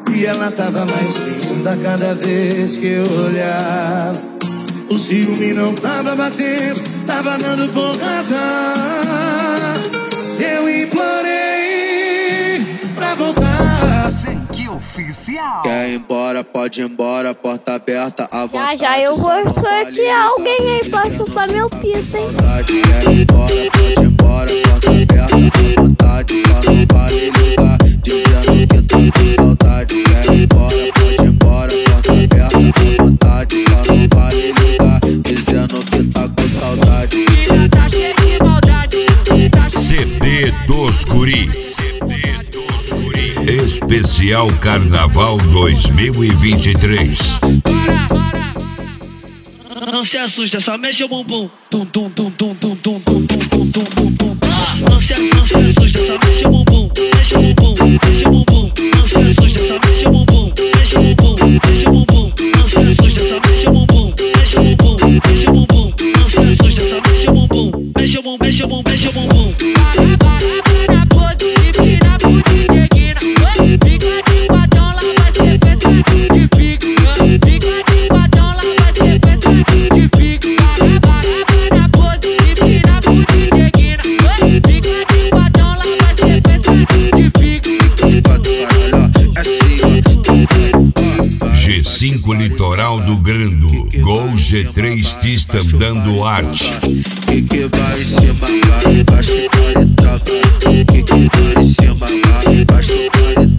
E ela tava mais linda cada vez que eu olhava. O ciúme não tava batendo, tava dando porrada. Eu implorei pra voltar. Sangue oficial. Quer ir embora, pode ir embora, porta aberta, à vontade. Já eu vou sortear alguém aí pra chupar meu piso, hein? Quer ir embora, pode ir embora, porta aberta, à vontade. Só não vale ligar, dizendo que tô com saudade. Quer ir embora, pode ir embora, porta aberta, à vontade. Só não vale ligar, dizendo que tá com saudade. Tá cheio de maldade. CD dos Guris. Especial Carnaval 2023. Não se assusta, só mexe o bumbum. Tum tum tum tum tum tum tum tum tum tum tum tum. Não se assusta, só mexe o bumbum. Mexe o bumbum, mexe o bumbum. Não se assusta, só mexe o bumbum. Mexe o bumbum, mexe o bumbum. Não se assusta, só mexe o bumbum. Mexe o bumbum, mexe o bumbum. Não se assusta, só mexe o bumbum. Mexe o bumbum, mexe o bumbum, mexe o bumbum. Para pose e vira pro DJ Guina. Fica de quadrão, lá vai ser peça de pique. Fica de quadrão, lá vai ser peça de pique. Para pose e vira pro DJ Guina. Fica de quadrão, lá vai ser peça de pique. G5 Litoral do Grando. Gol G3 Tistam dando arte. Que vai em cima, vai embaixo, vai trava. Que vai em cima, vai embaixo, vai